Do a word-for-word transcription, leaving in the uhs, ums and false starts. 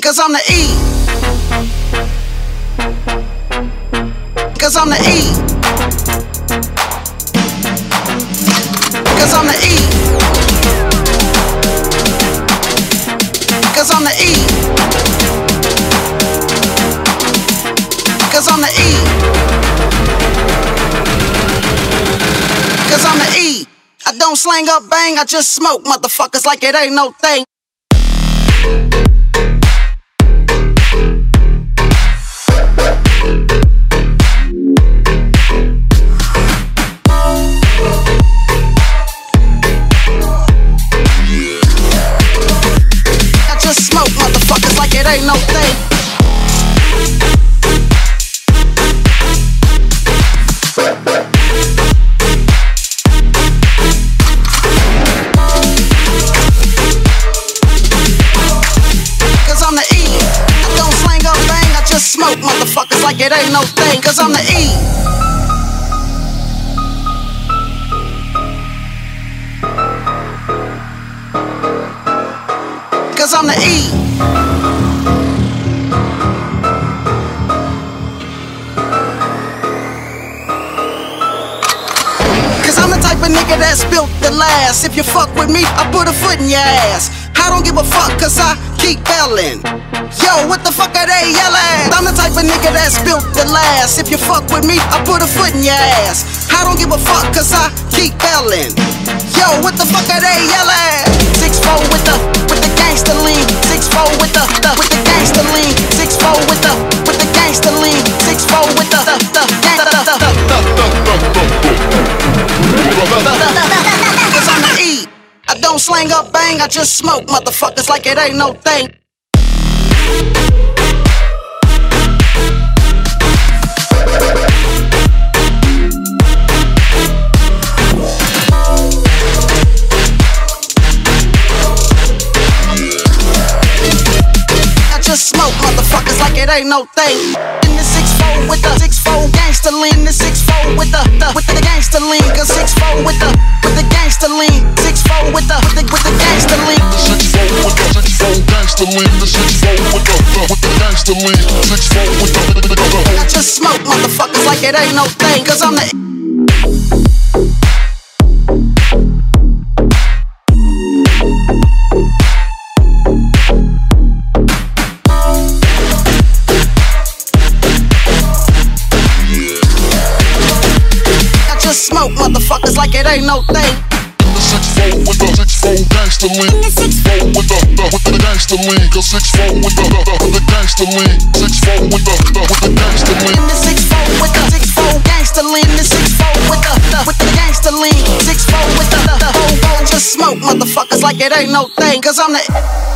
Cause I'm the E. Cause I'm the E. Cause I'm the E. Cause I'm the E. Cause I'm the E. Cause I'm the E. I don't slang up bang, I just smoke motherfuckers like it ain't no thing. I just smoke motherfuckers like it ain't no thing. Smoke motherfuckers like it ain't no thing. Cause I'm the E. Cause I'm the E. Cause I'm the type of nigga that's built to last. If you fuck with me, I put a foot in your ass. I don't give a fuck cause I keep belling. Yo, what the fuck are they yelling? I'm the type of nigga that's built to last. If you fuck with me, I put a foot in your ass. I don't give a fuck cause I keep belling. Yo, what the fuck are they yelling? six four with the, with the gangster lean. six four with the, the, with the gangster lean. six four with the, with the gangster lean. six four with the, the, the, the, the, the, cause I'm the E. I don't slang up bang, I just smoke motherfuckers like it ain't no thing. I just smoke motherfuckers like it ain't no thing. In the six four with the six four gangster lean, the six four with the, the with the gangster lean, cause six four with the with the gangster lean, six four with the with the, with the gangster lean. six four with the six four gangster lean, the six four with the with the gangster lean, six four with the with the, with the. I just smoke motherfuckers like it ain't no thing, cause I'm the smoke motherfuckers like it ain't no thing. In the six four with the six four gangster lean. In the six four with the, the with the gangster lean. Cause six four with the, the with the gangster lean. six four with the, the with the gangster lean. In the six four with the six four gangster lean. The six four with the, the with the gangster lean. six four with the, the, the whole whole just smoke motherfuckers like it ain't no thing. Cause I'm the